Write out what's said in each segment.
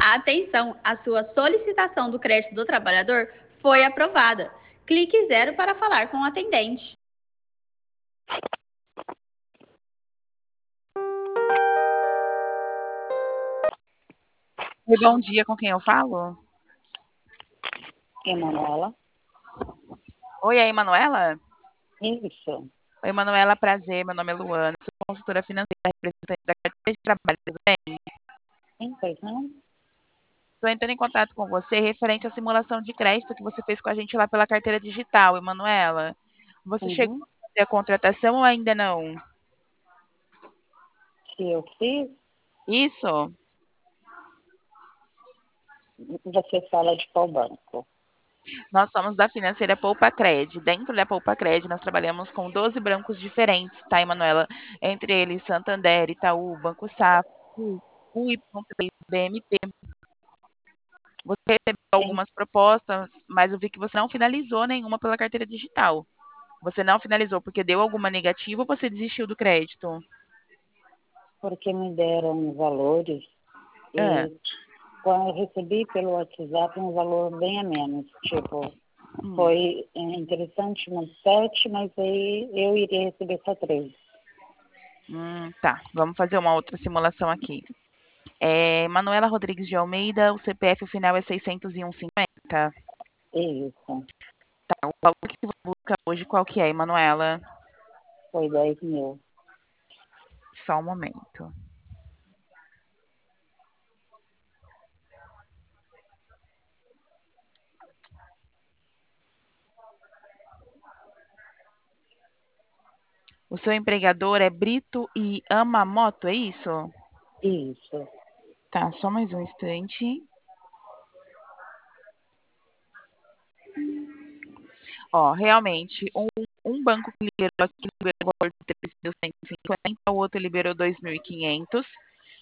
Atenção, a sua solicitação do crédito do trabalhador foi aprovada. Clique 0 para falar com o atendente. Oi, bom dia, com quem eu falo? Emanuela. Oi, é a Emanuela? Isso. Oi, Emanuela, prazer, meu nome é Luana, sou consultora financeira, representante da carteira de trabalho, tudo bem? Sim, pois não? Estou entrando em contato com você referente à simulação de crédito que você fez com a gente lá pela carteira digital, Emanuela. Você chegou Uhum. a fazer a contratação ou ainda não? Se eu fiz, Isso? você fala de qual banco? Nós somos da financeira Poupa Cred. Dentro da Poupa Cred, nós trabalhamos com 12 bancos diferentes, tá, Emanuela? Entre eles, Santander, Itaú, Banco Safra, UI, BMP. Você recebeu Sim, algumas propostas, mas eu vi que você não finalizou nenhuma pela carteira digital. Você não finalizou porque deu alguma negativa ou você desistiu do crédito? porque me deram valores É. e quando eu recebi pelo WhatsApp um valor bem a menos. Tipo, Hum, foi interessante no 7, mas aí eu iria receber só 3. tá. Vamos fazer uma outra simulação aqui. Manuela Rodrigues de Almeida, o CPF o final é 601,50. Isso. Tá, o valor que você busca hoje, qual que é, Manuela? Foi 10.000. Só um momento. O seu empregador é Brito e Amamoto, é isso? Isso. Tá, só mais um instante. Ó, realmente, um banco que liberou aqui liberou o valor de 3.150, o outro liberou 2.500.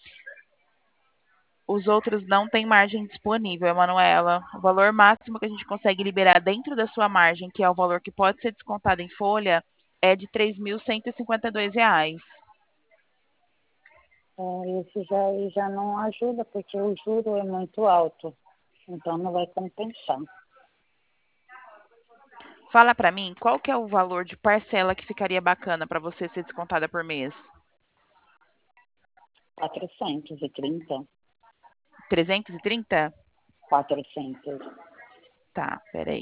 Os outros não têm margem disponível, Emanuela. O valor máximo que a gente consegue liberar dentro da sua margem, que é o valor que pode ser descontado em folha, é de R$ 3.152. Isso já não ajuda, porque o juro é muito alto. Então não vai compensar. Fala pra mim, qual que é o valor de parcela que ficaria bacana para você ser descontada por mês? 430. 330? 400. Tá, peraí.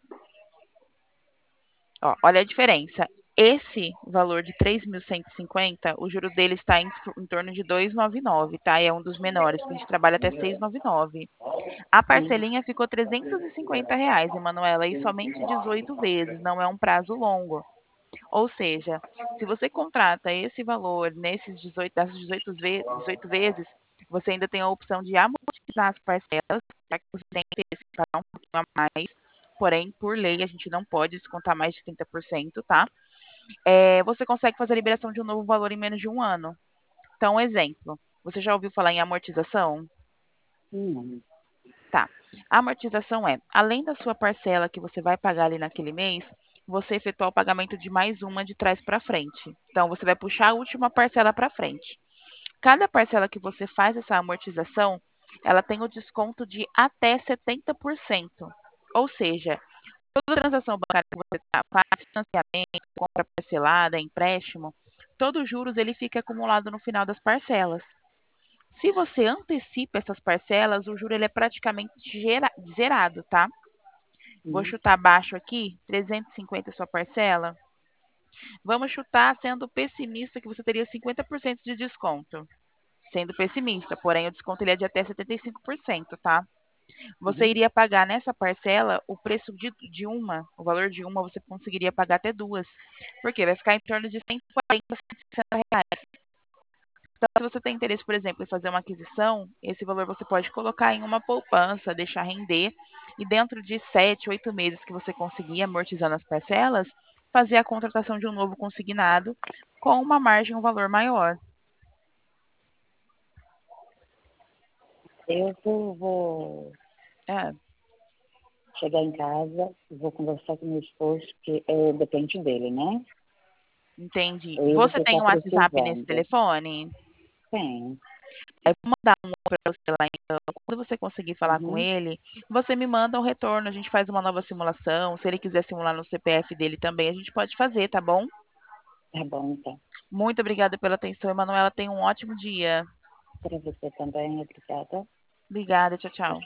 Ó, olha a diferença. Esse valor de 3.150, o juro dele está em torno de 2,99, tá? É um dos menores, porque a gente trabalha até 6,99. A Sim. parcelinha ficou R$ 350, Emanuela, e somente 18 vezes, não é um prazo longo. Ou seja, se você contrata esse valor dessas 18 vezes, você ainda tem a opção de amortizar as parcelas, já que você tem interesse em pagar um pouquinho a mais, porém, por lei, a gente não pode descontar mais de 30%, tá? Você consegue fazer a liberação de um novo valor em menos de um ano. Então, exemplo, você já ouviu falar em amortização? Não. Tá. A amortização é, além da sua parcela que você vai pagar ali naquele mês, você efetua o pagamento de mais uma de trás para frente. Então, você vai puxar a última parcela para frente. Cada parcela que você faz essa amortização, ela tem o desconto de até 70%. Ou seja, toda transação bancária que você faz, financiamento, compra parcelada, empréstimo, todos os juros ele fica acumulado no final das parcelas. Se você antecipa essas parcelas, o juro ele é praticamente zerado, tá? Vou Hum. chutar baixo aqui, 350 a sua parcela. Vamos chutar sendo pessimista que você teria 50% de desconto. Sendo pessimista, porém o desconto ele é de até 75%, tá? Você Uhum. iria pagar nessa parcela o preço de uma, o valor de uma você conseguiria pagar até duas. Porque vai ficar em torno de 140, R$ 160. Então, se você tem interesse, por exemplo, em fazer uma aquisição, esse valor você pode colocar em uma poupança, deixar render, e dentro de 7, 8 meses que você conseguir amortizando as parcelas, fazer a contratação de um novo consignado com uma margem, um valor maior. Eu vou É, chegar em casa, vou conversar com meu esposo, que depende dele, né? entendi. Ele Você que está tem um WhatsApp nesse precisando. telefone? Tem. Aí vou mandar um para você lá então. Quando você conseguir falar com ele, você me manda um retorno, a gente faz uma nova simulação. Se ele quiser simular no CPF dele também, a gente pode fazer, tá bom? Tá bom, então. Muito obrigada pela atenção, Emanuela. Tenha um ótimo dia. Para você também, obrigada. Obrigada, tchau, tchau.